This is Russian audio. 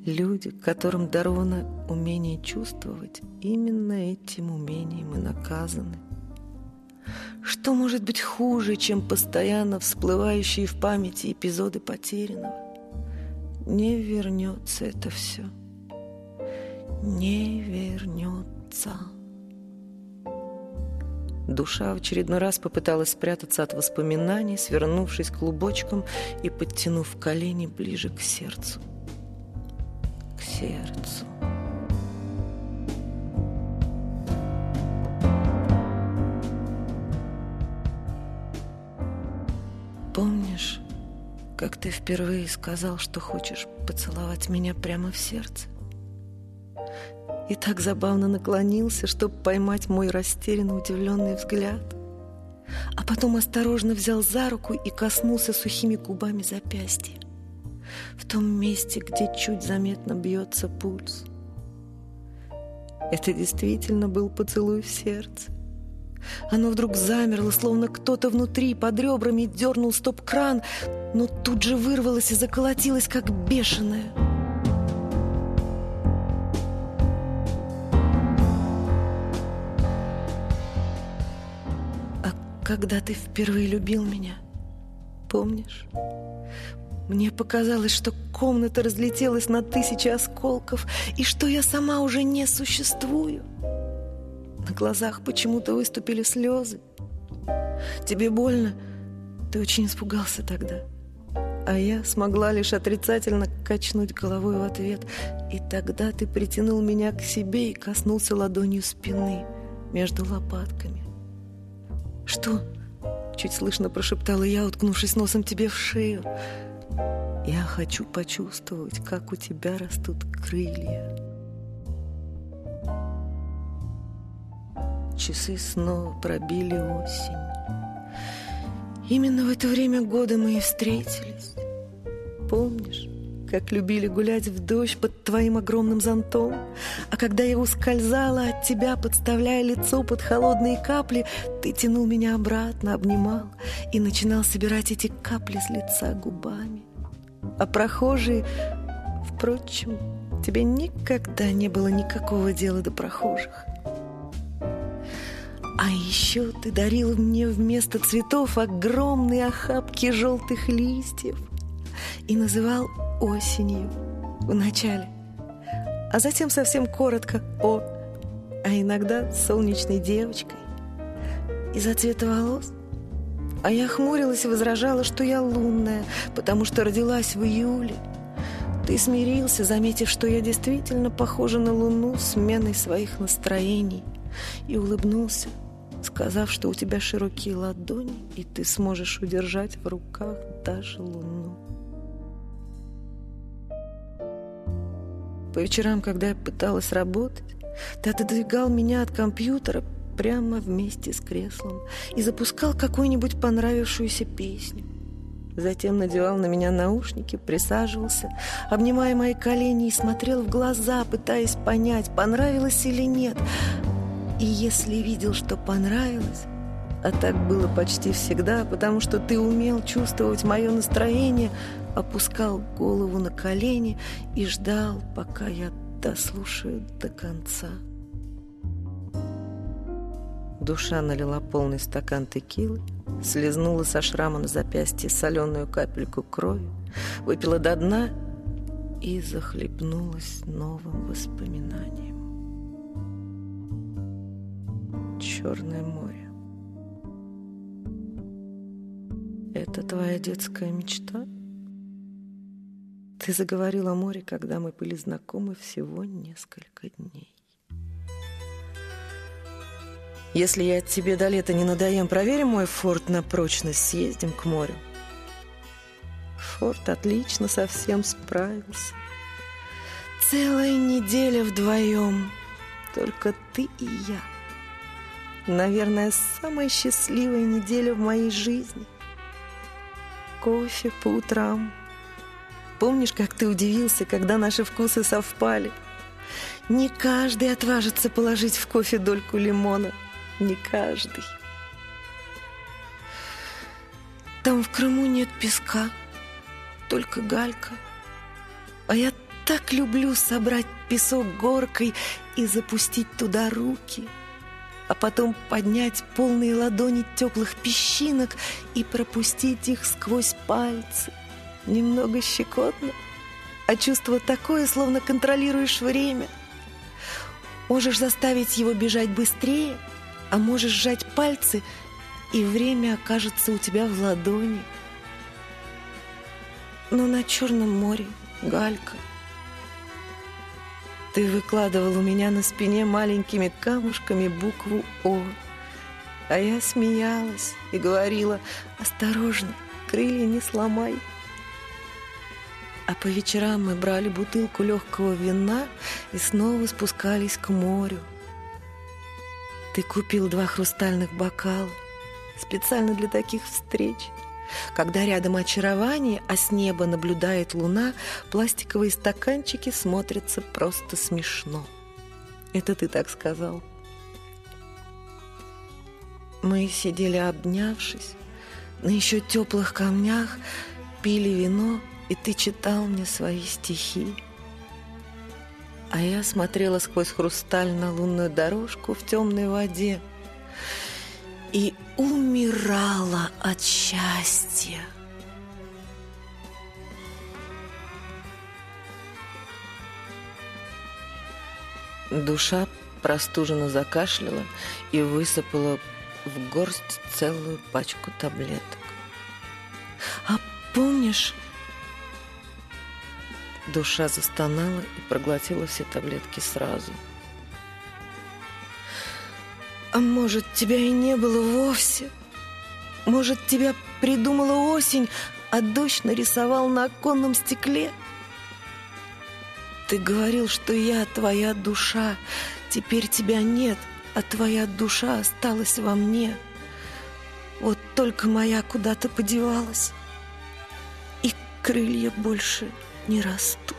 Люди, которым даровано умение чувствовать, именно этим умением и наказаны. Что может быть хуже, чем постоянно всплывающие в памяти эпизоды потерянного? Не вернется это все. Не вернется. Душа в очередной раз попыталась спрятаться от воспоминаний, свернувшись клубочком и подтянув колени ближе к сердцу. К сердцу. Помнишь, как ты впервые сказал, что хочешь поцеловать меня прямо в сердце? И так забавно наклонился, чтобы поймать мой растерянно удивленный взгляд. А потом осторожно взял за руку и коснулся сухими губами запястья. В том месте, где чуть заметно бьется пульс. Это действительно был поцелуй в сердце. Оно вдруг замерло, словно кто-то внутри под ребрами дернул стоп-кран, но тут же вырвалось и заколотилось, как бешеное. А когда ты впервые любил меня, помнишь? Мне показалось, что комната разлетелась на 1000 осколков, и что я сама уже не существую. На глазах почему-то выступили слезы. Тебе больно? Ты очень испугался тогда. А я смогла лишь отрицательно качнуть головой в ответ. И тогда ты притянул меня к себе и коснулся ладонью спины между лопатками. «Что?» — чуть слышно прошептала я, уткнувшись носом тебе в шею. «Я хочу почувствовать, как у тебя растут крылья». Часы снова пробили осень. Именно в это время года мы и встретились. Помнишь, как любили гулять в дождь под твоим огромным зонтом? А когда я ускользала от тебя, подставляя лицо под холодные капли, ты тянул меня обратно, обнимал и начинал собирать эти капли с лица губами. А прохожие... Впрочем, тебе никогда не было никакого дела до прохожих. А еще ты дарил мне вместо цветов огромные охапки желтых листьев и называл осенью вначале, а затем совсем коротко «О», а иногда солнечной девочкой. Из-за цвета волос? А я хмурилась и возражала, что я лунная, потому что родилась в июле. Ты смирился, заметив, что я действительно похожа на луну с сменой своих настроений, и улыбнулся, сказав, что у тебя широкие ладони, и ты сможешь удержать в руках даже луну. По вечерам, когда я пыталась работать, ты отодвигал меня от компьютера прямо вместе с креслом и запускал какую-нибудь понравившуюся песню. Затем надевал на меня наушники, присаживался, обнимая мои колени, и смотрел в глаза, пытаясь понять, понравилось или нет. И если видел, что понравилось, а так было почти всегда, потому что ты умел чувствовать мое настроение, опускал голову на колени и ждал, пока я дослушаю до конца. Душа налила полный стакан текилы, слезнула со шрама на запястье соленую капельку крови, выпила до дна и захлебнулась новым воспоминанием. Черное море. Это твоя детская мечта? Ты заговорил о море, когда мы были знакомы всего несколько дней. Если я тебе до лета не надоем, проверим мой форт на прочность, съездим к морю. Форт отлично совсем справился. Целая неделя вдвоем, только ты и я. Наверное, самая счастливая неделя в моей жизни. Кофе по утрам. Помнишь, как ты удивился, когда наши вкусы совпали? Не каждый отважится положить в кофе дольку лимона. Не каждый. Там в Крыму нет песка, только галька. А я так люблю собрать песок горкой и запустить туда руки, а потом поднять полные ладони теплых песчинок и пропустить их сквозь пальцы. Немного щекотно, а чувство такое, словно контролируешь время. Можешь заставить его бежать быстрее, а можешь сжать пальцы, и время окажется у тебя в ладони. Но на Черном море галька. Ты выкладывал у меня на спине маленькими камушками букву «О», а я смеялась и говорила: «Осторожно, крылья не сломай». А по вечерам мы брали бутылку легкого вина и снова спускались к морю. Ты купил 2 хрустальных бокала специально для таких встреч. Когда рядом очарование, а с неба наблюдает луна, пластиковые стаканчики смотрятся просто смешно. Это ты так сказал. Мы сидели обнявшись на еще теплых камнях, пили вино, и ты читал мне свои стихи. А я смотрела сквозь хрусталь на лунную дорожку в темной воде и умирала от счастья. Душа простуженно закашляла и высыпала в горсть целую пачку таблеток. А помнишь... Душа застонала и проглотила все таблетки сразу. А может, тебя и не было вовсе? Может, тебя придумала осень, а дождь нарисовал на оконном стекле? Ты говорил, что я твоя душа. Теперь тебя нет, а твоя душа осталась во мне. Вот только моя куда-то подевалась, и крылья больше не растут.